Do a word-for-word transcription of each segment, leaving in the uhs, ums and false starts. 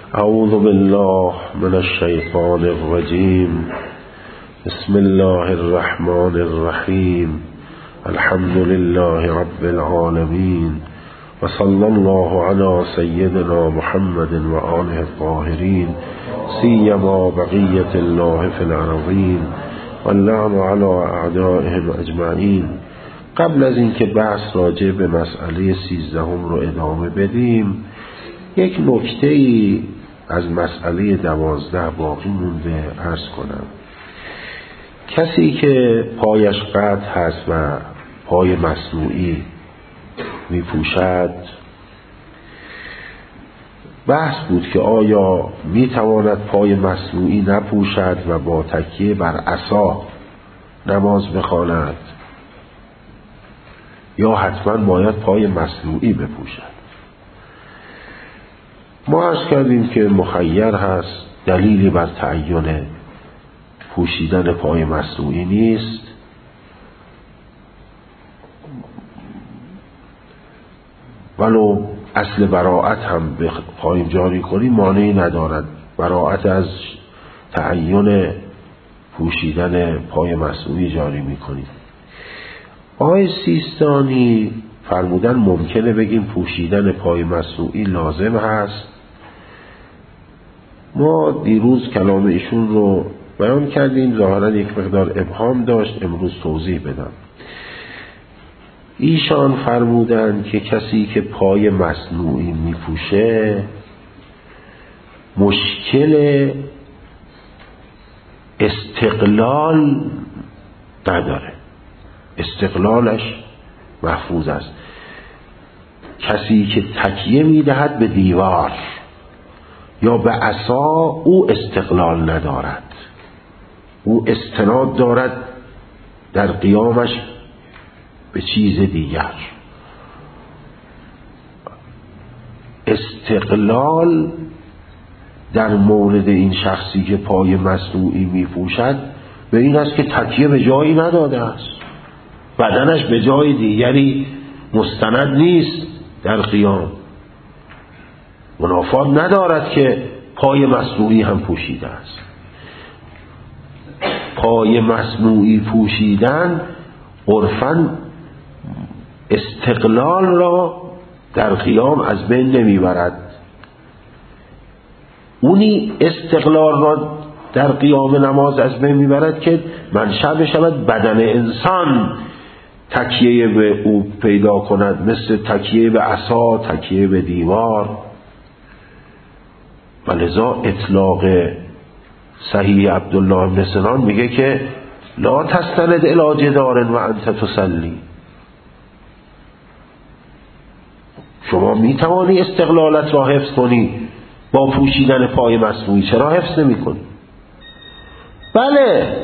اعوذ بالله من الشیطان الرجیم. بسم الله الرحمن الرحیم. الحمد لله رب العالمین و صلی الله علی سیدنا محمد و آله الطاهرین سیما بقیة الله فی الارضین و اللعن علی اعدائهم اجمعین. قبل از اینکه بحث راجع به مسئله سیزدهم رو ادامه بدیم، یک نکته‌ای از مسئله دوازده باقی مونده عرض کنم. کسی که پایش قطع هست و پای مصنوعی می پوشد، بحث بود که آیا می تواند پای مصنوعی نپوشد و با تکیه بر عصا نماز بخواند یا حتما باید پای مصنوعی بپوشد. ما عرض کردیم که مخیر هست، دلیلی بر تعیین پوشیدن پای مصنوعی نیست. ولو اصل براءت هم بخواهیم جاری کنیم مانعی ندارد، براءت از تعیین پوشیدن پای مصنوعی جاری میکنیم. آقای سیستانی فرمودن ممکنه بگیم پوشیدن پای مصنوعی لازم هست. ما دیروز کلام ایشون رو بیان کردیم، ظاهرا یک مقدار ابهام داشت، امروز توضیح بدم. ایشان فرمودن که کسی که پای مصنوعی میپوشه مشکل استقلال نداره، استقلالش محفوظ است. کسی که تکیه میدهد به دیوار یا به عصا او استقلال ندارد، او استناد دارد در قیامش به چیز دیگر. استقلال در مورد این شخصی که پای مصنوعی می پوشد به این است که تکیه به جایی نداده است، بدنش به جای دیگری مستند نیست در قیام، منافات ندارد که پای مصنوعی هم پوشیده است. پای مصنوعی پوشیدن عرفاً استقلال را در قیام از بین نمیبرد. اونی استقلال را در قیام نماز از بین میبرد که منشأ بشود بدن انسان تکیه به او پیدا کند، مثل تکیه به عصا، تکیه به دیوار. ولذا اطلاق صحیح عبدالله بن سنان میگه که لا تستند الی جدار و انت تصلی. شما میتوانی استقلالت را حفظ کنی با پوشیدن پای مصنوعی، چرا حفظ نمی کنی؟ بله،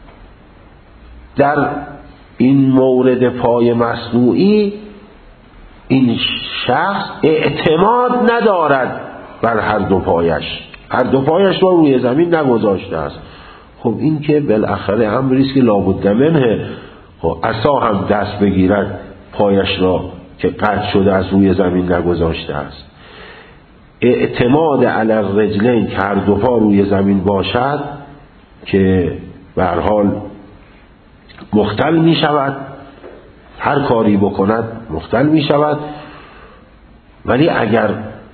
در این مورد پای مصنوعی این شخص اعتماد ندارد بر هر دو پایش، هر دو پایش را روی زمین نگذاشته است. خب این که بالاخره امری است که لابد منه. خب عصا هم دست بگیرد پایش را که قطع شده از روی زمین نگذاشته است. اعتماد علی الرجلین که هر دو پا روی زمین باشد که به هر حال مختل می شود، هر کاری بکند مختل می شود. ولی اگر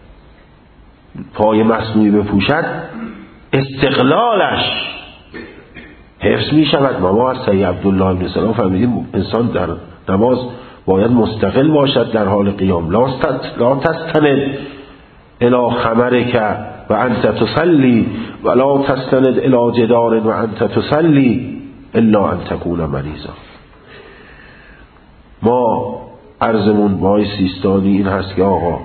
پای مصنوعی بپوشد استقلالش حفظ می شود. ما از سید عبدالله بن سلام فهمیدیم انسان در نماز باید مستقل باشد در حال قیام. لا تستند الی خمرک و انت تصلی و لا تستند الی جدار و انت تصلی الا ان تکون مریضا. ما عرضمون با سیستانی این هست که آقا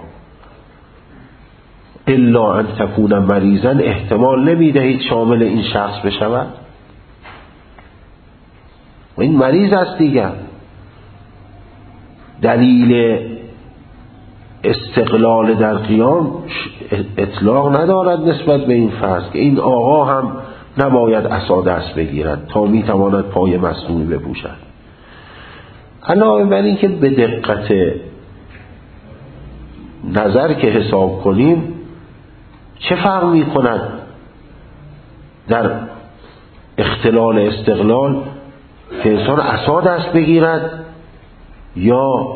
الا ان تکون مریضا احتمال نمیدهید شامل این شخص بشود. و این مریض است دیگر. دلیل استقلال در قیام اطلاق ندارد نسبت به این فرض که این آقا هم نباید عصا دست بگیرد تا میتواند پای مصنوعی بپوشد. علاوه بر این که به دقت نظر که حساب کنیم چه فرق می کند در اختلال استقلال که انسان عصا دست بگیرد یا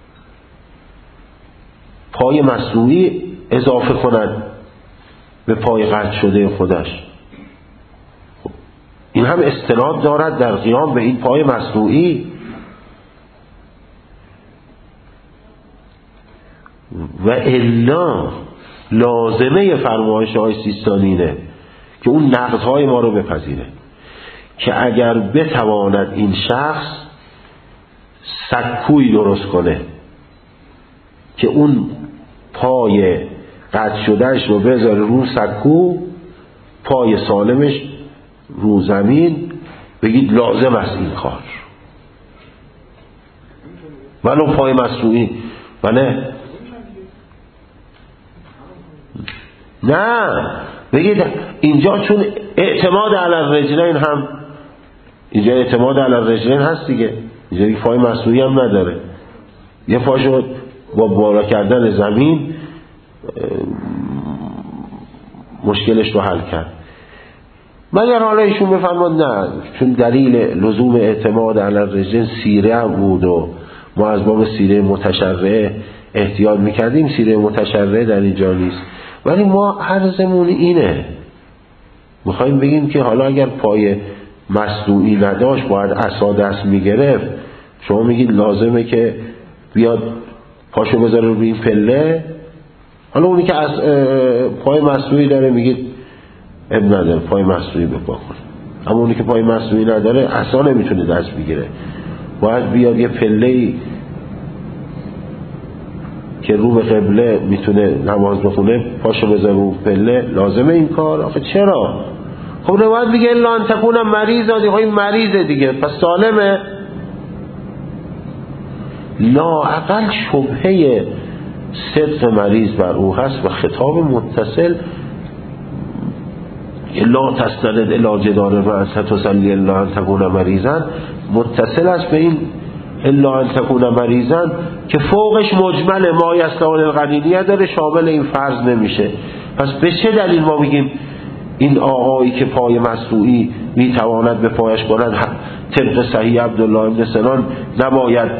پای مصنوعی اضافه کند به پای قطع شده خودش؟ این هم استناد دارد در قیام به این پای مصنوعی. و الا لازمه فرمایش های سیستانی اینه که اون نقدهای ما رو بپذیره که اگر بتواند این شخص سکوی درست کنه که اون پای قطع شدهش رو بذاره رو سکو، پای سالمش رو زمین، بگید لازم است این کار، ولو پای مصنوعی. بله نه، بگید اینجا چون اعتماد علی الرجلین هم اینجا اعتماد علی الرجلین هست دیگه، اینجا یک پای مصنوعی هم نداره، یه پاشو با بالا کردن زمین مشکلش رو حل کرد. مگر حالا ایشون بفرماد نه، چون دلیل لزوم اعتماد علی الرجلین سیره هم بود و ما از باب سیره متشرعه احتیاط میکردیم، سیره متشرعه در اینجا نیست، ولی ما عرضمون اینه، میخوایم بگیم که حالا اگر پای مصنوعی نداشت باید عصا دست میگرفت، شما میگید لازمه که بیاد پاشو بذاره روی این پله، حالا اونی که از پای مصنوعی داره میگید اب نداره پای مصنوعی بپا کن، اما اونی که پای مصنوعی نداره عصا نمیتونه دست بگیره، باید بیاد یه پله‌ای که رو به قبله میتونه نماز بخونه پاشو بذاره رو پله، لازمه این کار؟ آخه چرا؟ خب نباید بگه الا ان تکون مریض، آدی خواهی مریضه دیگه پس سالمه. لااقل شبهه صدق مریض بر او هست و خطاب متصل لا تستند الا جدار رأس تصلی الا ان تکون مریضا متصل است به این الا ان تکون مریضا که فوقش مجمل ما یستوان القرینیه داره، شامل این فرض نمیشه. پس به چه دلیل ما میگیم این آقایی که پای مصنوعی میتواند به پایش کند طبق صحیح عبدالله ابن سنان نباید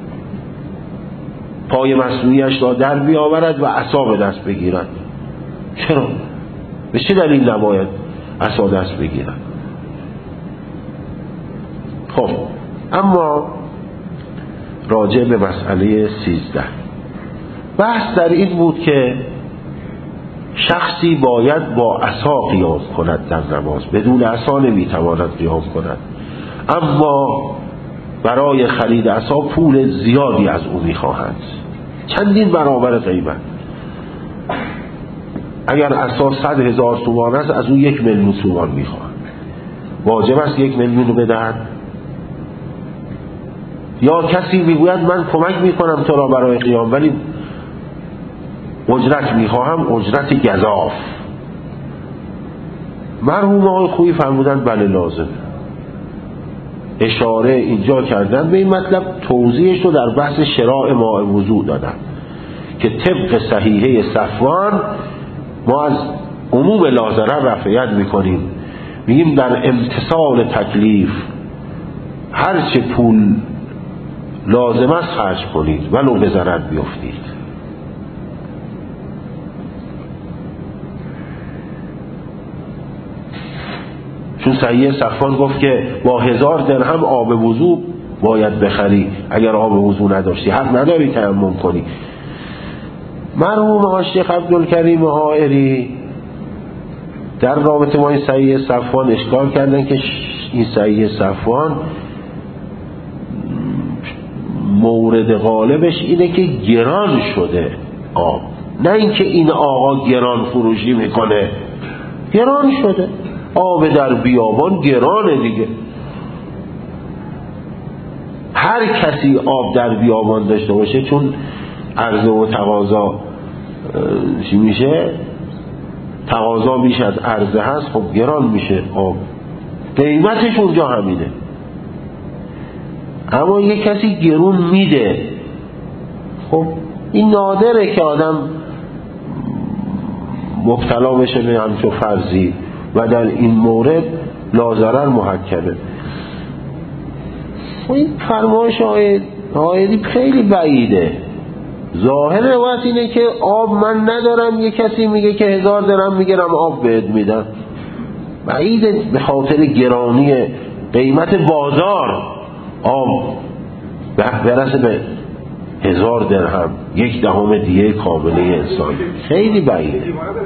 پای مصنوعیش را در بیاورد و عصا به دست بگیرد؟ چرا؟ به چه دلیل نباید عصا دست بگیرد؟ خب اما راجع به مسئله سیزده، بحث در این بود که شخصی باید با عصا قیام کند در نماز، بدون عصا نمیتواند قیام کند، اما برای خرید عصا پول زیادی از او میخواهند، چندین برابر قیمت. اگر عصا صد هزار تومان است از او یک میلیون تومان میخواهند. واجب است یک میلیون رو بدهد؟ یا کسی میگوید من کمک میکنم تو را برای قیام ولی اجرت میخواهم، اجرت گزاف. مرحوم آقای خویی فرمودند بله لازم. اشاره اینجا کردن به این مطلب، توضیحش رو در بحث شراء ماء وضوء دادن که طبق صحیحه صفوان ما از عموم لازره رفعیت میکنیم، میگیم در امتثال تکلیف هرچه پول لازم است خرج کنید ولو به ضرر بیفتید. چون صحیح صفوان گفت که با هزار درهم آب وضو باید بخری، اگر آب وضو نداشتی حق نداری تیمم کنی. مرحوم آقای شیخ عبدالکریم حائری در رابطه با این صحیح صفوان اشکال کردن که این صحیح صفوان مورد غالبش اینه که گران شده آب، نه اینکه این آقا گران فروشی میکنه، گران شده آب در بیابان گرانه دیگه. هر کسی آب در بیابان داشته باشه چون عرضه و تقاضا چی میشه، تقاضا بیش از عرضه هست، خب گران میشه آب، قیمتش اونجا همینه. اما یک کسی گرون میده، خب این نادره که آدم مبتلا بشه به همچون فرضی و در این مورد لازرر محکمه. این فرمایش آیدی خیلی بعیده. ظاهر روایت اینه که آب من ندارم، یه کسی میگه که هزار درهم میگیرم آب بهت میدم. بعیده به خاطر گرانی قیمت بازار آب برسه به هزار درهم، یک دهم دیگه کامله انسان. خیلی بعیده.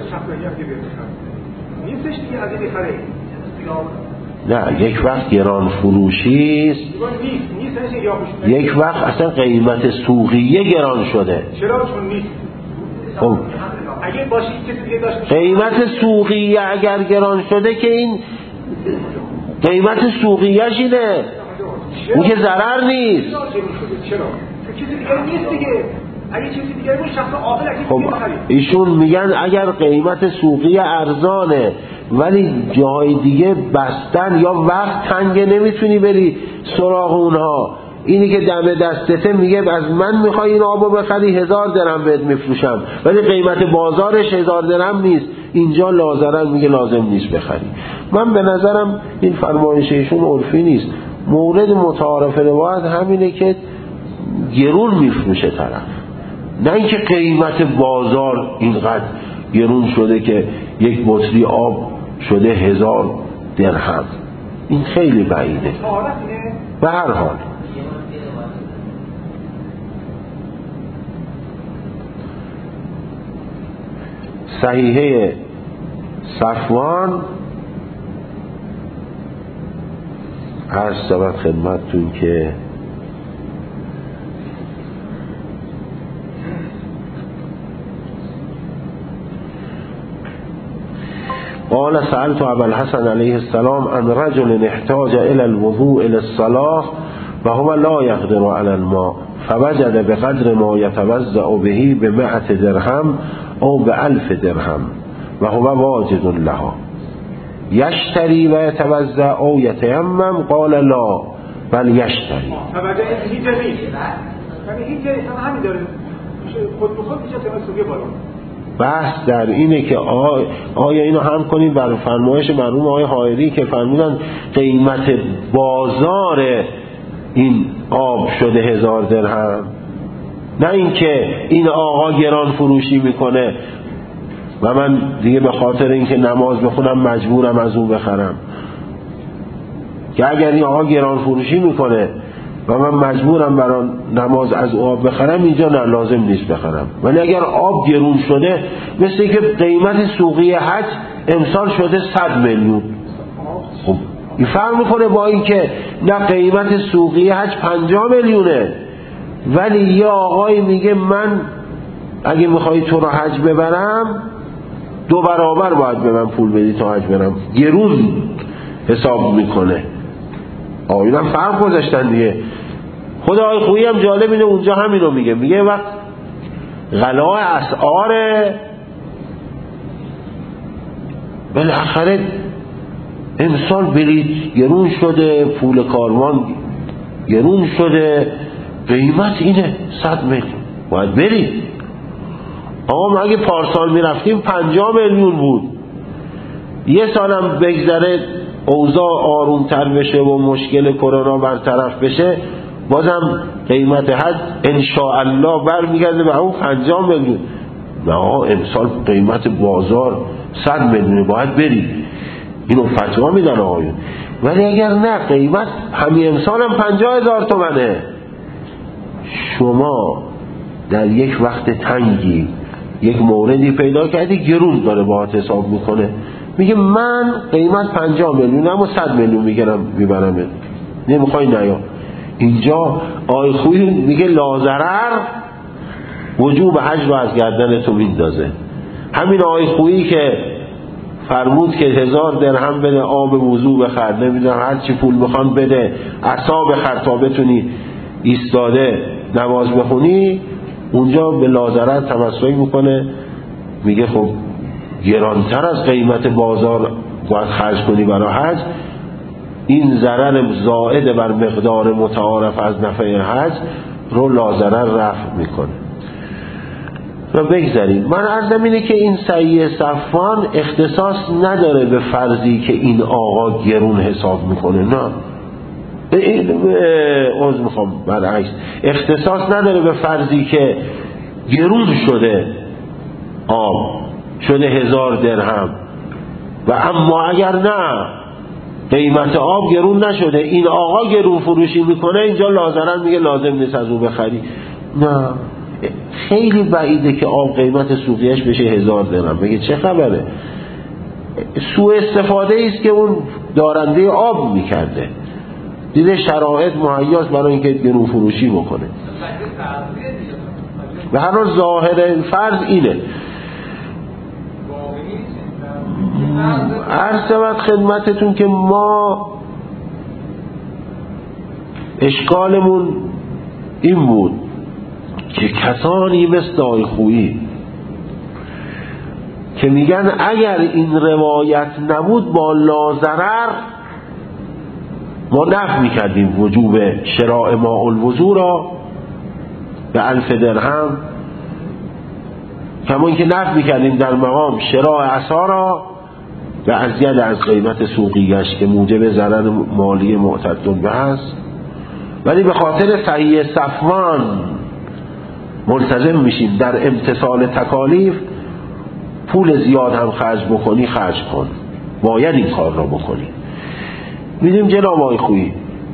نه، یک وقت گران فروشی است، یک وقت اصلا قیمت سوقیه گران شده. چرا چون نیست؟ خب اگه باشه کسی دیگه داشت قیمت سوقیه اگر گران شده که این قیمت سوقیه‌ش اینه، این که ضرر نیست. چرا؟ کسی دیگه نیست دیگه. اگه کسی دیگه بود شخص عاقل اگه خب ایشون میگن اگر قیمت سوقی ارزانه ولی جای دیگه بستن یا وقت تنگه نمیتونی بری سراغ اونها، اینی که دم دستته میگه از من میخوای این آبو بخری هزار درهم بهت میفروشم ولی قیمت بازارش هزار درهم نیست، اینجا لازرن میگه لازم نیست بخری. من به نظرم این فرمایش ایشون عرفی نیست. مورد متعارف روایت همینه که گرون میفروشه طرف، نه اینکه قیمت بازار اینقدر گرون شده که یک بطری آب شده هزار درهم. این خیلی بعیده. به هر حال صحیحه صفوان عرض شود خدمتتون که قال سألت ابا الحسن علیه السلام عن رجل احتاج الى الوضوء للصلاة وهو لا يقدر على الماء فوجد بقدر ما يتوضأ به بمئة درهم او بألف درهم وهو واجد لها يشتري ويتوضأ او يتيمم قال لا بل يشتري. فوجد هیچ نیست، یعنی هیچ جایی همین داره خود به خود میشه تمسوگه بالا. بحث در اینه که آ... آیا اینو هم کنید بر فرمایش مرحوم آقای حائری که فرمودن قیمت بازار این آب شده هزار درهم، نه اینکه این آقا گران فروشی میکنه و من دیگه به خاطر اینکه نماز بخونم مجبورم از اون بخرم. که اگر این آقا گران فروشی میکنه و من مجبورم برای نماز از آب بخرم، اینجا نه لازم نیست بخرم. ولی اگر آب گرون شده مثل که قیمت سوقی حج امسال شده صد میلیون، خب این فرق میکنه با این که نه قیمت سوقی حج پنجاه میلیونه ولی یه آقای میگه من اگه میخوای تو رو حج ببرم دو برابر باید به من پول بدی تا حج برم، گرون حساب میکنه. آیون هم فرق گذاشتن دیگه. خود آقای خویی هم جالب اینه اونجا همینو میگه، میگه وقت غلاء اسعاره بالاخره امسال بلیط گرون شده، پول کاروان گرون شده، قیمت اینه صد میلیون باید بری. آقا ما اگه پارسال میرفتیم پنجاه میلیون بود، یه سالم بگذره اوضاع آرومتر بشه و مشکل کرونا برطرف بشه بازم قیمت حج انشاءالله برمیگرده به اون پنجاه میلیون. نه امسال قیمت بازار صد میلیون باید بری. اینو فتوا میدن آقایون. ولی اگر نه قیمت همین امسال هم پنجاه هزار تومنه، شما در یک وقت تنگی یک موردی پیدا کردی گرون داره باهات حساب میکنه، میگه من قیمت پنجاه میلیونم و صد میلیون میگیرم میبرم، نمیخوای نیا. اینجا آی خویی میگه لازرر وجوب حج رو از گردن تو میندازه. همین آی خویی که فرمود که هزار درهم بده آب وضو بخر، نمیدونم هر چی پول بخوان بده عصا بخر تا بتونی ایستاده نماز بخونی، اونجا به لازرر تمسک میکنه، میگه خب گرانتر از قیمت بازار باید خرج کنی برای حج، این ضرر زائد بر مقدار متعارف از نفع حج رو لازرر رفع میکنه. و بگذاریم. من عرضم اینه که این سعی صفوان اختصاص نداره به فرضی که این آقا گرون حساب میکنه، نه عذر میخوام برعکس، اختصاص نداره به فرضی که گرون شده آب، شده هزار درهم، و اما اگر نه قیمت آب گرون نشده، این آقا گرون فروشی میکنه، اینجا لازرن میگه لازم نیست از او بخری. نه، خیلی بعیده که آب قیمت سوقیش بشه هزار درهم. بگه چه خبره؟ سوء استفاده است که اون دارنده آب میکرده، دیده شرایط مهیاست برای اینکه گرون فروشی بکنه. به هر حال ظاهر فرض اینه. عرض شود خدمتتون که ما اشکالمون این بود که کسانی مثل آقای خویی که میگن اگر این روایت نبود با لازرر ما نفی میکردیم وجوب شراء ماء الوضو را به الف درهم، کما اینکه نفی میکردیم در مقام شراء عصا را به ازید از قیمت سوقیش که موجب ضرر مالی معتد به است. ولی به خاطر صحیح صفوان ملتزم میشیم در امتثال تکالیف، پول زیاد هم خرج بکنی خرج کن، باید این کار را بکنی. میدیم جناب آقای خویی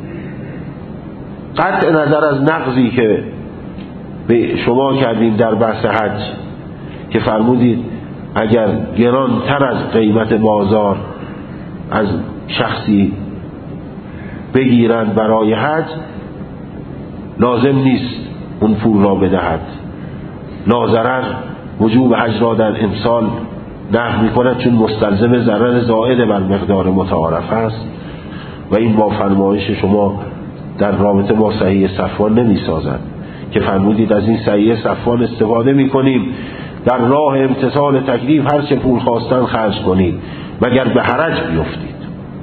قطع نظر از نقضی که به شما کردیم در بحث حج که فرمودید اگر گران تر از قیمت بازار از شخصی بگیرند برای حج لازم نیست اون پول را بدهد، لازرر وجوب حج را در امسال نهی میکند چون مستلزم ضرر زائد بر مقدار متعارف است و این با فرمایش شما در رابطه با صحیح صفوان نمیسازد که فرمودید از این صحیح صفوان استفاده میکنیم در راه امتثال تکلیف هر چه پول خواستن خرج کنید مگر به حرج بیفتید.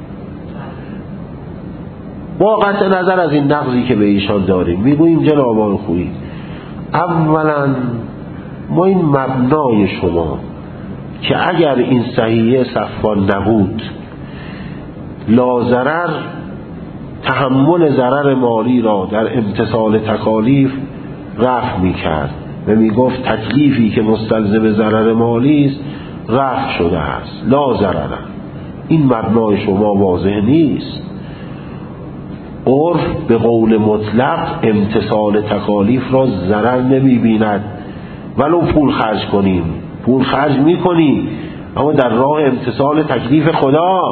با قطع نظر از این نقضی که به ایشان داریم میگوییم جناب آقای خویی اولا ما این مبنای شما که اگر این صحیح صفوان نبود لازرر تحمل ضرر مالی را در امتثال تکالیف رفع میکرد و میگفت تکلیفی که مستلزم ضرر مالی است رفع شده است، لا ضرر. این مبنای شما واضح نیست. عرف به قول مطلق امتثال تکالیف را ضرر نمیبیند ولو پول خرج کنیم، پول خرج میکنیم اما در راه امتثال تکلیف خدا.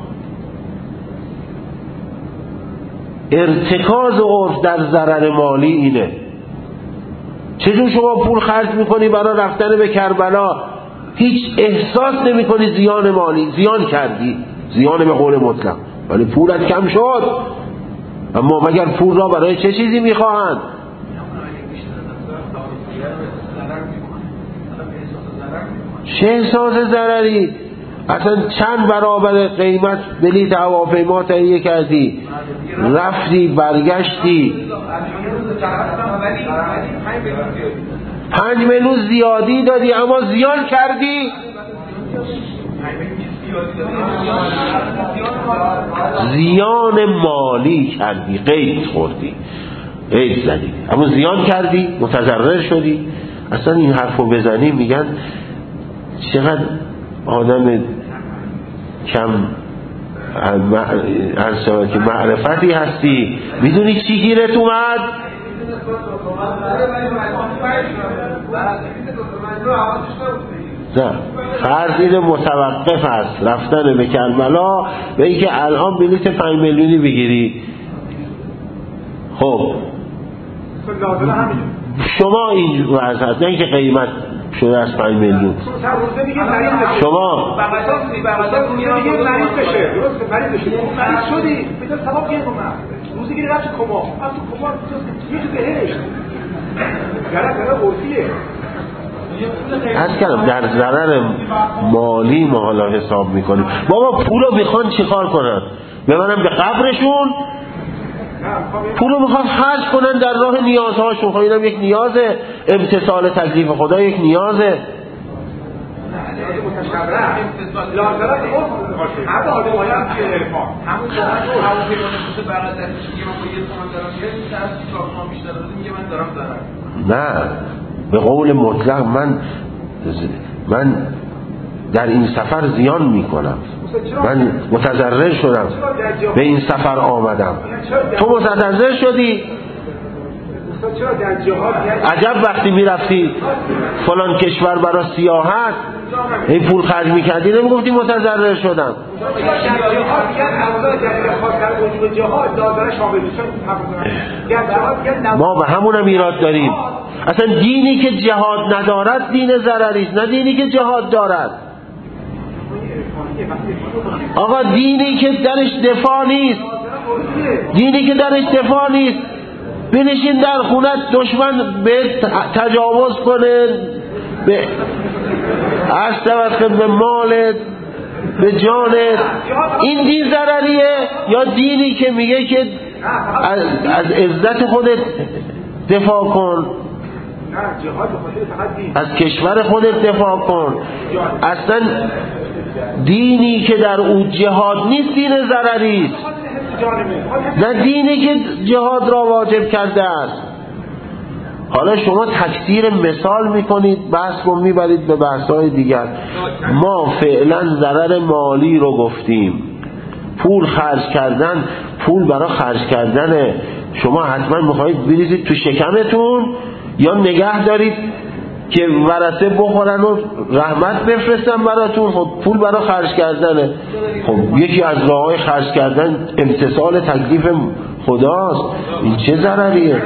ارتکاز عرف در ضرر مالی اینه. چجور شما پول خرج میکنی برای رفتن به کربلا، هیچ احساس نمی کنی زیان مالی، زیان کردی، زیان به قول مطلق، ولی پولت کم شد. اما مگر پول را برای چه چیزی میخواهند؟ چه احساس ضرری؟ اصلا چند برابر قیمت بلیط هواپیما تهیه کردی، رفتی برگشتی، پنج میلیون زیادی دادی اما زیان کردی. زیان مالی کردی، قید خوردی، قید زدی اما زیان کردی، متضرر شدی. اصلا این حرفو بزنی میگن چقدر آدم کم عرض شود که معرفتی هستی، میدونی چی گیرت اومد؟ نه، فرض این متوقف است رفتن به کربلا به اینکه الان بلیط پنج میلیونی بگیری. خب شما این وضع هست، نه اینکه قیمت شده از پنج میلیون. شما مریض بشه، درسته مریض بشه، مریض شدی میتونی ثواب گیر کنم، روزی گیری رفت کما، از تو کما یه تو بهشت گره گره عرفیه. از کلم در ضرر مالی ما حالا حساب میکنیم. بابا پولو میخوان چیکار کنن؟ ببرن به قبرشون؟ پولو میخواد خرج کنن در راه نیازهاشون. خب اینم یک نیازه، امتثال تکلیف خدا یک نیازه. لازمه خود هر آدم باید که عرفان همون که همون که من برای دستش میگه من با یه تومن دارم میگه در چهار تومن بیشتر دارم میگه من دارم دارم. نه، به قول مطلق من من در این سفر زیان میکنم، من متضرر شدم به این سفر آمدم. تو متضرر شدی؟ عجب وقتی میرفتی فلان کشور برای سیاحت این پول خرج میکردی نمیگفتی متضرر شدم؟ ما به همونم ایراد داریم. اصلا دینی که جهاد ندارد دین ضرری است، نه دینی که جهاد دارد. آقا دینی که درش دفاع نیست، دینی که درش دفاع نیست، بنشین در خونت دشمن به تجاوز کنه، به عرض به مالت، به جانت، این دین ضرریه؟ یا دینی که میگه که از, از عزت خودت دفاع کن، از کشور خودت دفاع کن؟ اصلا دینی که در او جهاد نیست دین ضرری است، نه دینی که جهاد را واجب کرده است. حالا شما تکثیر مثال میکنید، بحث رو میبرید به بحث‌های دیگر. ما فعلا ضرر مالی رو گفتیم. پول خرج کردن، پول برای خرج کردن شما حتما میخواهید بریزید تو شکمتون یا نگه دارید که ورثه بخورن و رحمت بفرستن براتون؟ خب پول برای خرج کردنه. خب یکی از راه‌های خرج کردن امتثال تکلیف خداست. این چه ضرریه؟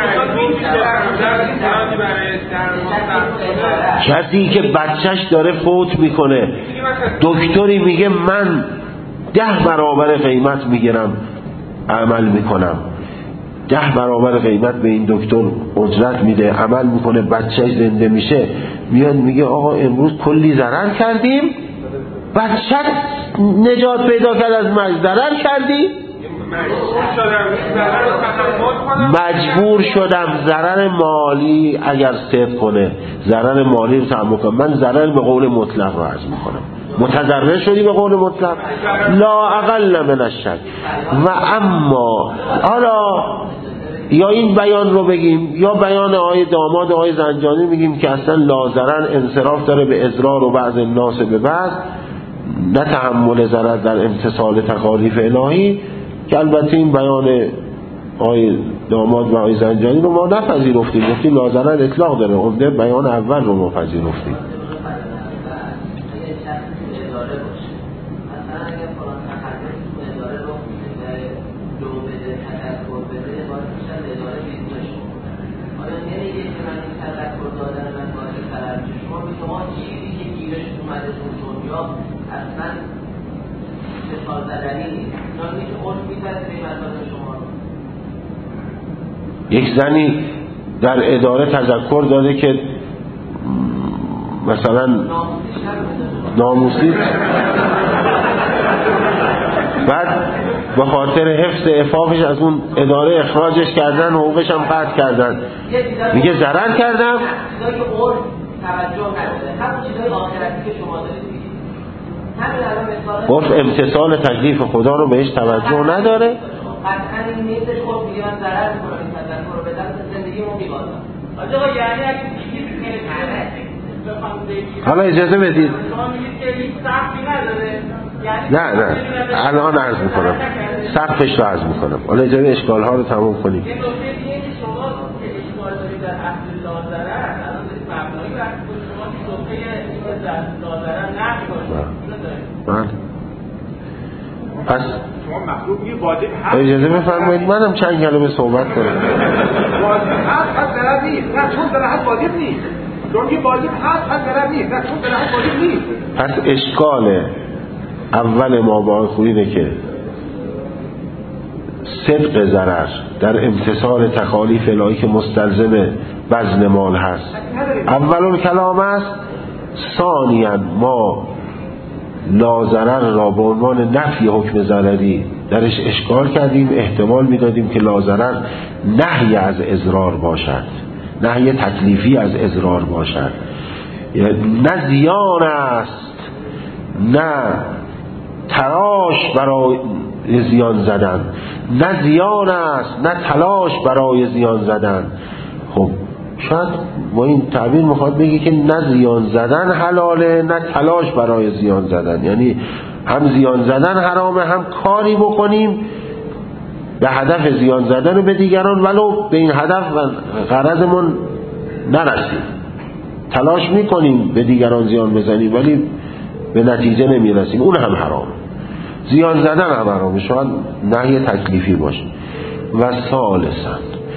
کسی که بچهش داره فوت میکنه، دکتری میگه من ده برابر قیمت میگیرم عمل میکنم، ده برابر قیمت به این دکتر اجرت میده، عمل میکنه، بچهش زنده میشه، میاد میگه آقا امروز کلی ضرر کردیم، بچه‌ت نجات پیدا کرد از مرگ، ضرر کردی؟ مجبور شدم ضرر مالی اگر صدق کنه، ضرر مالی رو تحمل کنم. من ضرر به قول مطلق رو عرض میکنم. متضرر شدی به قول مطلق لا اقل من الشک. و اما حالا یا این بیان رو بگیم یا بیان آقای داماد آقای زنجانی میگیم که اصلا لازرن انصراف داره به اضرار و بعض الناس به بعض، نه تحمل ضرر در امتثال تکالیف الهی، که البته این بیان آقای داماد و آقای زنجانی رو ما نپذیرفتیم، گفتیم لازرن اطلاق داره. عمده بیان اول رو ما پذیرفتیم. یک زنی در اداره تذکر داده که مثلا ناموسی، بعد به خاطر حفظ عفافش از اون اداره اخراجش کردن، حقوقش هم قطع کردن، میگه ضرر کردم. گفت امتثال تکلیف خدا رو بهش توجه نداره. قطعا این نیستش. خب دیگه من ضرر میکنم این تذکر رو بدم زندگیمو میبازم. آقا یعنی اگه چیزی خیلی خرده حالا اجازه بدید. شما میگید که هیچ سختی نداره؟ نه نه الان عرض میکنم، سقفش رو عرض میکنم. حالا اجازه اشکال ها رو تموم کنیم. یه نکته دیگه که شما که اشکال دارید در اصل لازره، الان دارید مبنایی وقت کنید شما که نکته این در لازره نقل کنید. پس شما مخلوق میگه واجب هست، اجازه بفرمایید منم چند کلمه صحبت کنم. واجب هست پس ضرر نیست، نه چون ضرر هست واجب نیست. چون که واجب هست پس ضرر نیست، نه چون ضرر هست واجب نیست. پس اشکال اول ما با خود اینه که صدق ضرر در امتثال تکالیف الهی که مستلزم بذل مال هست اول کلام است. ثانیاً ما لا ضرر را به عنوان نفی حکم ضرری درش اشکال کردیم، احتمال میدادیم که لاضرر نهی از اضرار باشد، نهی تکلیفی از اضرار باشد، نه زیان است نه تلاش برای زیان زدن، نه زیان است نه تلاش برای زیان زدن. خب شاید با این تعبیر میخواد بگی که نه زیان زدن حلاله نه تلاش برای زیان زدن، یعنی هم زیان زدن حرامه هم کاری بکنیم به هدف زیان زدن به دیگران ولو به این هدف و غرضمون نرسیم، تلاش میکنیم به دیگران زیان بزنیم ولی به نتیجه نمیرسیم، اون هم حرامه. زیان زدن هم حرامه، شاید نهی تکلیفی باشه. و ثالثاً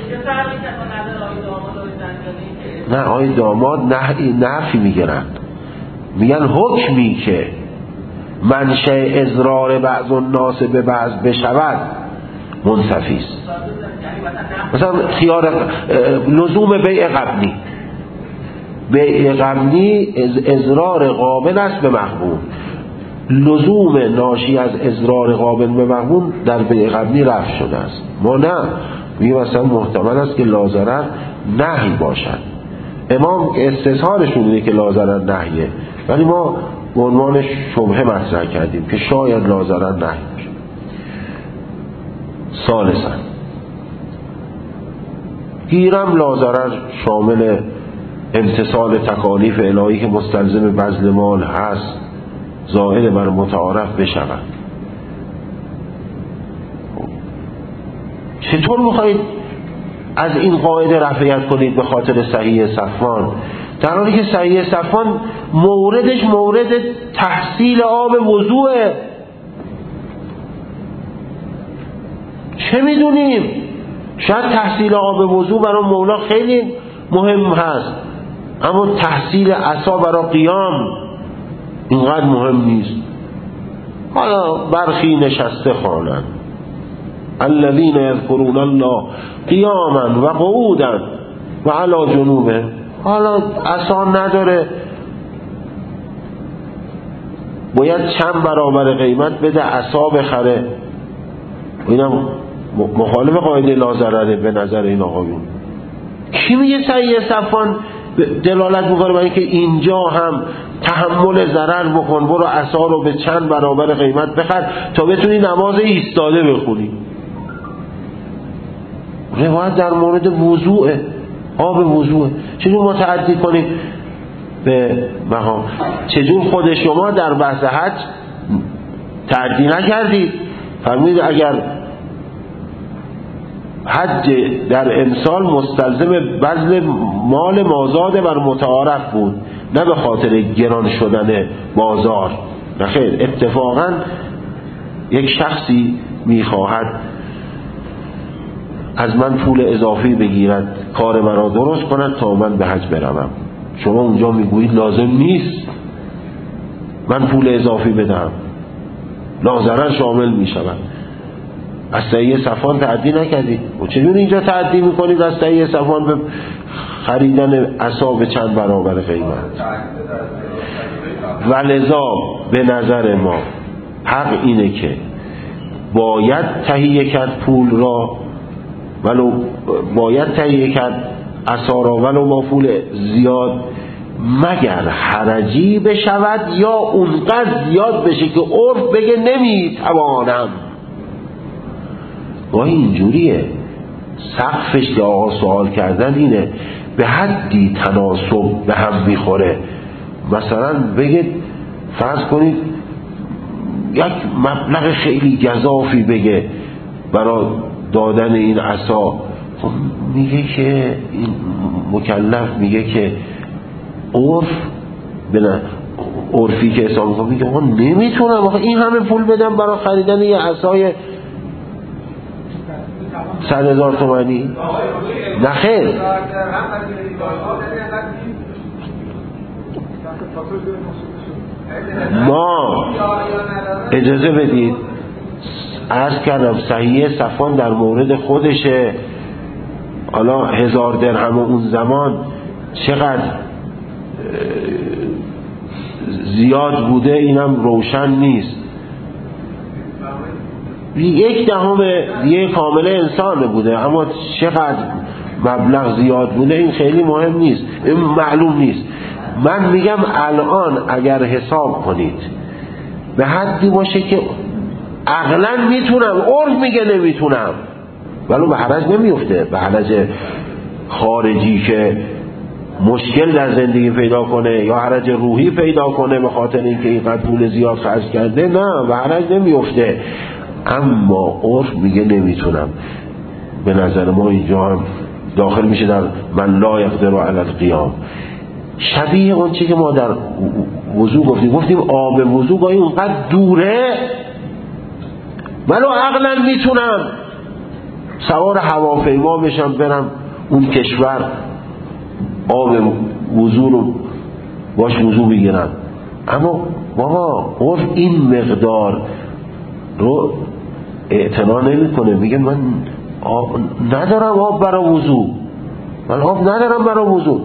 نه آی داماد نهی نفی میگیرن، میگن حکمی که منشأ اضرار بعض الناس به بعض بشود منتفی است. مثلا خیار لزوم بیع قبلی، بیع قبلی اضرار قابل است به مغبون، لزوم ناشی از اضرار قابل به مغبون در بیع قبلی رفع شده است. ما نه میگه مثلا محتمل است که لاضرر نهی باشد. امام استظهارشون اینه که لاضرر نهیه، ولی ما به عنوان شبهه مطرح کردیم که شاید لاضرر نهی باشه. ثالثاً گیرم لاضرر شامل امتثال تکالیف الهی که مستلزم بذل مال هست زائد بر متعارف بشود. چطور میخواید از این قاعده رفعیت کنید به خاطر صحیح صفوان، در حالی که صحیح صفوان موردش مورد تحصیل آب وضوءه؟ چه میدونیم، شاید تحصیل آب وضوء برای مولا خیلی مهم هست، اما تحصیل عصا برای قیام اینقدر مهم نیست. حالا برخی نشسته خوانند الذين يذكرون الله قیاما و قعودا و علی جنوبه، حالا عصا نداره باید چند برابر قیمت بده عصا بخره، اینم مخالف قاعده لاضرره به نظر این آقایون. کی میگه صحیح صفوان دلالت میکنه برای اینکه اینجا هم تحمل ضرر بکن، برو عصا رو به چند برابر قیمت بخر تا بتونی نماز ایستاده بخونی؟ روایت در مورد وضوء، آب وضوء. چجور متعدی کنیم به مقام؟ چجور خود شما در بحث حج تعدی نکردید؟ فرمودید اگر حج در امسال مستلزم بذل مال مازاد بر متعارف بود، نه به خاطر گران شدن بازار. نخیر، اتفاقا یک شخصی میخواهد از من پول اضافی بگیرد کار مرا درست کند تا من به حج بروم، شما اونجا میگویید لازم نیست من پول اضافی بدهم، لاضرر شامل میشود. از صحیح صفوان تعدی نکردید و چجور اینجا تعدی میکنید از صحیح صفوان به خریدن عصا به چند برابر قیمت؟ ولذا به نظر ما حق اینه که باید تهیه کرد پول را، ولو باید تهیه کرد عصا را ولو با پول زیاد، مگر حرجی بشود یا اونقدر زیاد بشه که عرف بگه نمیتوانم. گاهی اینجوریه، سقفش که آقا سوال کردن اینه به حدی تناسب به هم میخوره. مثلا بگید فرض کنید یک مبلغ خیلی گزافی بگه برای دادن این عصا، خب میگه که این مکلف میگه که عرف بنا عرفی که حساب میکنه میگه آقا نمیتونم آقا این همه پول بدم برای خریدن یه عصای صد هزار تومانی. نخیر، ما اجازه بدید عرض کردم صحیح صفوان در مورد خودشه، حالا هزار درهم اون زمان چقدر زیاد بوده اینم روشن نیست. یک دهم دیه کامل انسان بوده، اما چقدر مبلغ زیاد بوده این خیلی مهم نیست، این معلوم نیست. من میگم الان اگر حساب کنید به حدی باشه که عقلا میتونم، عرف میگه نمیتونم، ولی به حرج نمیفته، به حرج خارجی که مشکل در زندگی پیدا کنه یا حرج روحی پیدا کنه به خاطر اینکه اینقدر پول زیاد خرج کرده، نه به حرج نمیفته. اما عرف میگه نمیتونم. به نظر ما اینجا هم داخل میشه در من لا یقدر علی القیام. شبیه اون چی که ما در وضو گفتیم، گفتیم آب وضو گاهی اونقدر دوره منو عقلا میتونم سوار هواپیما بشم برم اون کشور آب وضو رو باش وضو بگیرم، اما بابا عرف این مقدار رو اعتنا نمیکنه، میگه من آب ندارم آب برای وضو، من آب ندارم برای وضو.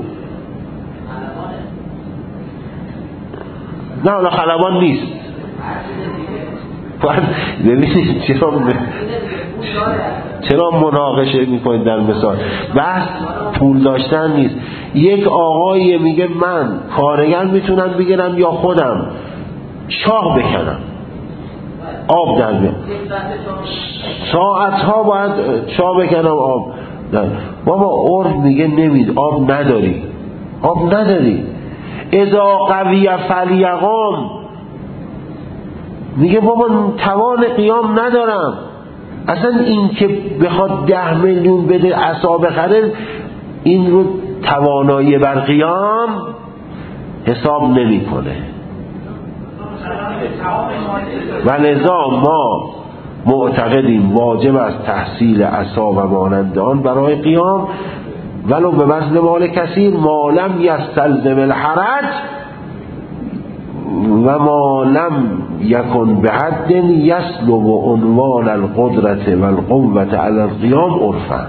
نه حالا خلبان نیست. ببینید چرا چرا مناقشه میکنید در مثال؟ بحث پول داشتن نیست. یک آقایی میگه من کارگر میتونم بگیرم یا خودم چاه بکنم آب در بیارم، ساعت ها باید چاه بکنم آب در. بابا عرف میگه نمید، آب نداری، آب نداری. اذا قوی فلیقام، میگه بابا توان قیام ندارم. اصلا این که بخواد ده میلیون بده عصا بخره این رو توانایی بر قیام حساب نمی کنه. و لذا ما معتقدیم واجب است تحصیل عصا و مانند آن برای قیام، ولو به وزن مال کثیر، ما لم یستلزم الحرج و ما لم یکن به حد یسلب عنوان القدرت و القوة علی القیام عرفا.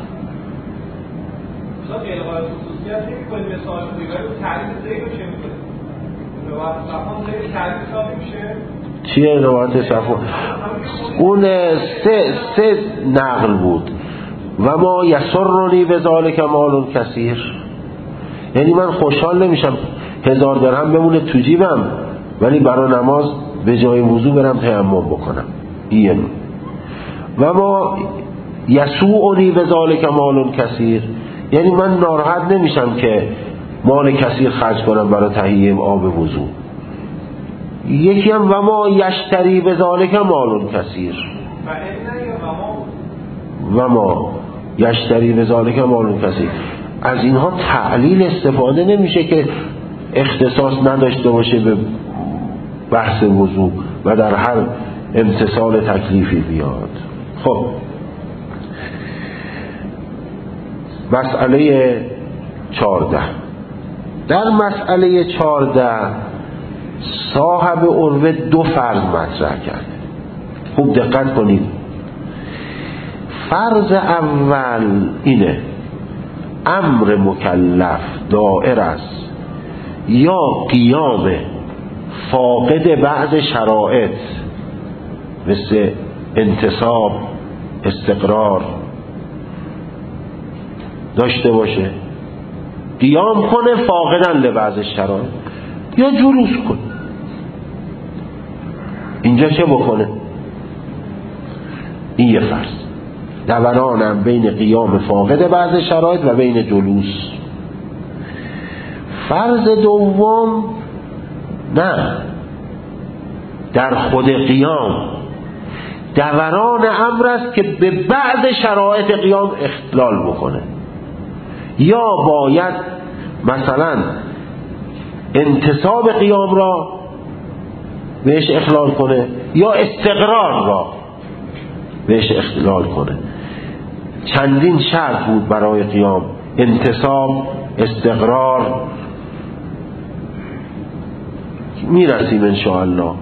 چیه روایت صفا؟ اون سه, سه نقل بود. و ما یسرنی بذالک مال کثیر، یعنی من خوشحال نمیشم هزار درهم بمونه تو جیبم ولی برای نماز به جای وضو برم تیمم بکنم. این و ما یسوعنی بذالک مال کثیر، یعنی من ناراحت نمیشم که مال کثیر خرج کنم برای تهیه آب وضو. یکی هم و ما یشتری بذالک مال کثیر، و ما یشتری بذالک مال کثیر. از اینها تعلیل استفاده نمیشه که اختصاص نداشته باشه به بحث وضو و در هر امتثال تکلیفی بیاد. خب مسئله چارده. در مسئله چارده صاحب عروه دو فرض مطرح کرد. خوب دقت کنید. فرض اول اینه: امر مکلف دائر است یا قیام فاقد بعض شرایط مثل انتصاب، استقرار داشته باشه، قیام کنه فاقدن لبعض شرایط، یا جلوس کنه. اینجا چه بکنه؟ این یه فرض، دورانم بین قیام فاقد بعض شرایط و بین جلوس. فرض دوم نه، در خود قیام دوران امر است که به بعض شرایط قیام اختلال بکنه، یا باید مثلا انتصاب قیام را بهش اخلال کنه یا استقرار را بهش اختلال کنه. چندین شرط بود برای قیام: انتصاب، استقرار. میرسیم انشاءالله.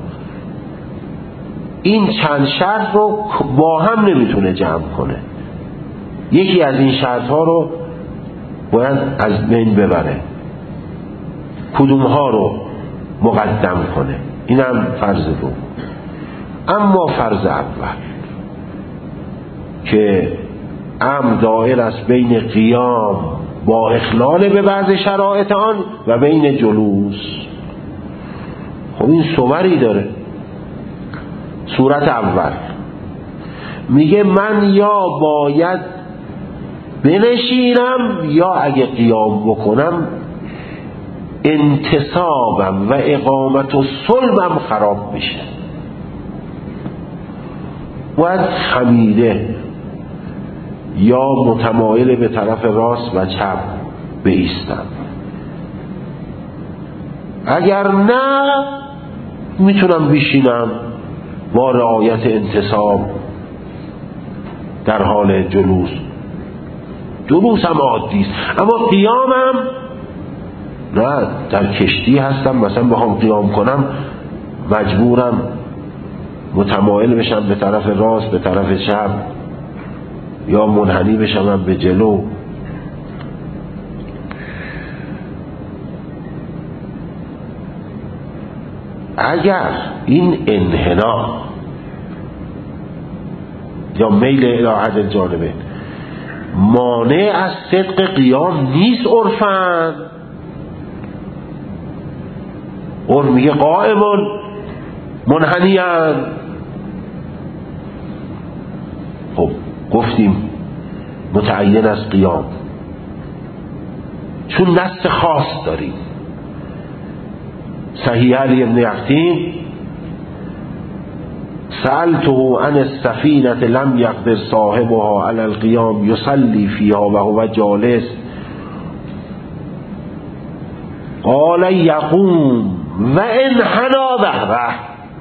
این چند شرط رو با هم نمیتونه جمع کنه، یکی از این شرط ها رو باید از بین ببره، کدوم ها رو مقدم کنه. اینم فرض دوم. اما فرض اول که امر دائر است بین قیام با اخلال به بعض شرایط آن و بین جلوس. خب این صوری داره. صورت اول میگه من یا باید بنشینم یا اگه قیام بکنم انتصابم و اقامت و صلبم خراب میشه، باید خمیده یا متمایل به طرف راست و چپ بایستم. اگر نه میتونم بشینم با رعایت انتصاب در حال جلوس. جلوس هم عادی است، اما قیامم نه. در کشتی هستم مثلا بخوام قیام کنم مجبورم متمایل بشم به طرف راست به طرف چپ یا منحنی بشم به جلو. اگر این انحنا یا میل الی احد الجانبین مانع از صدق قیام نیست، عرفاً عرف میگه قائمون منحنیان. خب گفتیم متعین از قیام چون نص خاص داریم. صحیح علی ابن یقطین سألته عن السفینة لم یقدر صاحبها علی القیام یصلی فیها و هو جالس قال یقوم و انحنا ظهره،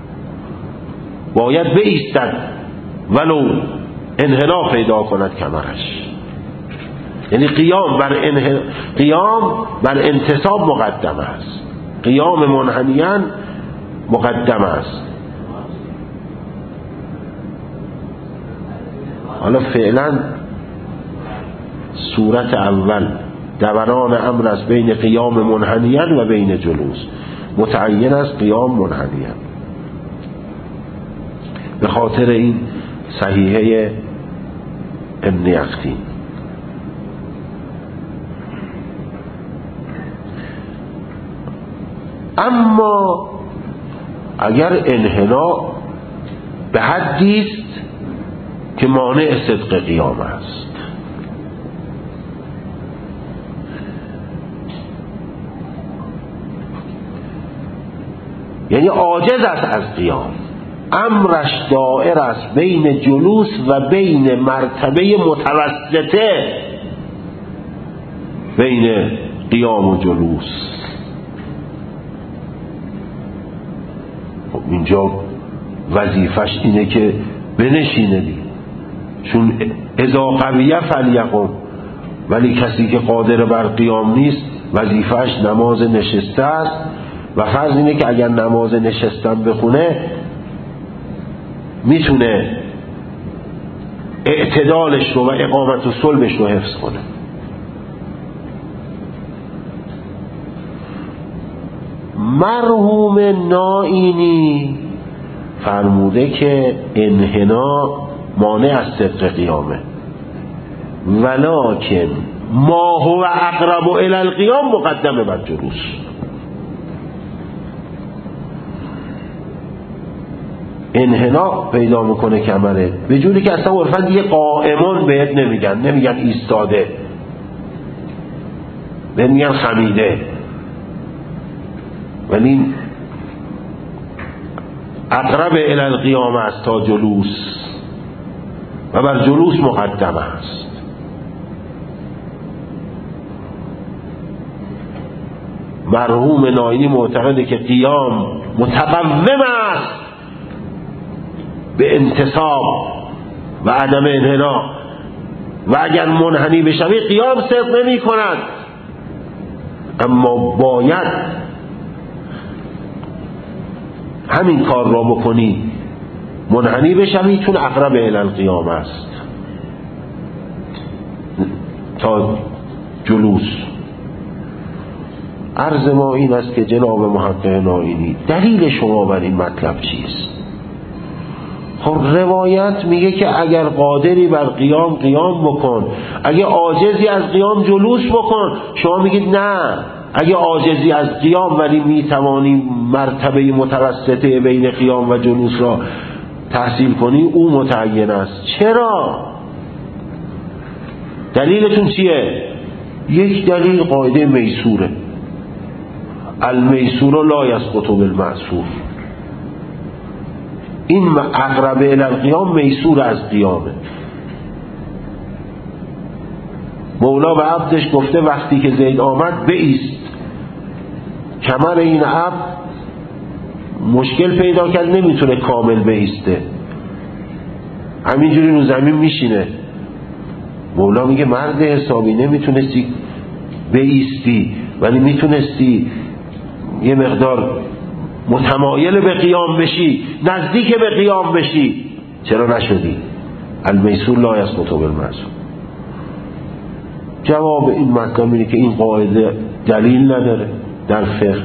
باید بایستد ولو انحنا پیدا کند کمرش. یعنی قیام بر انح... قیام بر انتصاب مقدم است، قیام منحنیان مقدم است. حالا فعلا صورت اول دوران امر است بین قیام منحنیان و بین جلوس، متعین است قیام منحنیان. به خاطر این صحیحه ابن یقطین. اما اگر انحنا به حدی است که مانع صدق قیام است، یعنی عاجز است از قیام، امرش دائر است بین جلوس و بین مرتبه متوسطه بین قیام و جلوس. خب اینجا وظیفش اینه که بنشینه دی، چون اذا قویه فلیقم، ولی کسی که قادر بر قیام نیست وظیفش نماز نشسته است و فرض اینه که اگر نماز نشستن بخونه میتونه اعتدالش رو و اقامت و صلبش رو حفظ کنه. مرحوم نائینی فرموده که انحنا مانع از صدق قیامه، ولکن ما هو اقرب الی القیام مقدم بر جلوس. انحنا پیدا میکنه کمره به جوری که اصلا عرفاً دیگه قائمون بهت نمیگن، نمیگن ایستاده، بهت میگن خمیده، ولی اقرب الی القیام است تا جلوس و بر جلوس مقدم است. مرحوم نائینی معتقده که قیام متقوم است به انتصاب و عدم انحنا و اگر منحنی بشوی قیام صدق نمی کند، اما باید همین کار را بکنی منحنی بشوی چون اقرب الی القیام است تا جلوس. عرض ما این است که جناب محقق نائینی دلیل شما بر این مطلب چیست؟ خب روایت میگه که اگر قادری بر قیام قیام بکن، اگه عاجزی از قیام جلوس بکن. شما میگید نه، اگه عاجزی از قیام ولی میتوانی مرتبه متوسطه بین قیام و جلوس را تحصیل کنی، او متعین است. چرا؟ دلیلتون چیه؟ یک دلیل قاعده میسوره، المیسور لا یسقط بالمعسور. این اقرب الی القیام میسور از قیامه. مولا به عبدش گفته وقتی که زید آمد بایست. کمر این عبد مشکل پیدا کرد، نمیتونه کامل بایسته، همینجوری رو زمین میشینه. مولا میگه مرد حسابی نمیتونستی بایستی ولی میتونستی یه مقدار متمایل به قیام بشی، نزدیک به قیام بشی، چرا نشدی؟ المیسور لا یسقط بالمعسور. جواب این مطلب اینه که این قاعده دلیل نداره در فقه،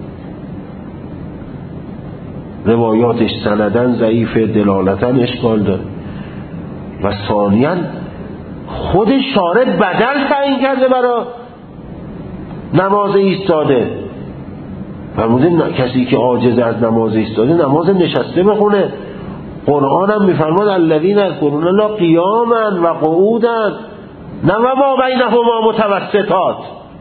روایاتش سندن ضعیفه، دلالتن اشکال داره، و ثانیاً خود شارع بدل تعیین کرده برای نماز ایستاده. فرمودین کسی که عاجز از نماز ایستاده نماز نشسته بخونه. قرآن هم میفرماد الذین یذکرون الله قیاما و قعودا، نه و ما بینهما متوسطات،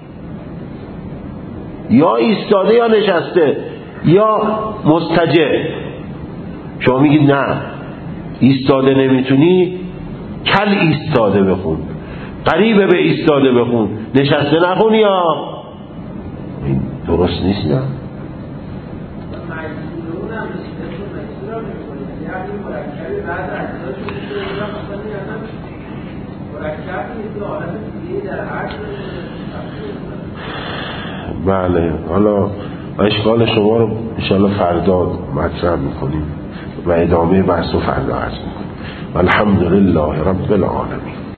یا ایستاده یا نشسته یا مضطجع. شما میگید نه ایستاده نمیتونی، کل ایستاده بخون، قریب به ایستاده بخون، نشسته نخون. یا این درست نیست. نه بله، حالا اشکال شما رو انشاءالله فردا مطرح میکنیم و ادامه بحث رو فردا عرض میکنیم. الحمدلله رب العالمین.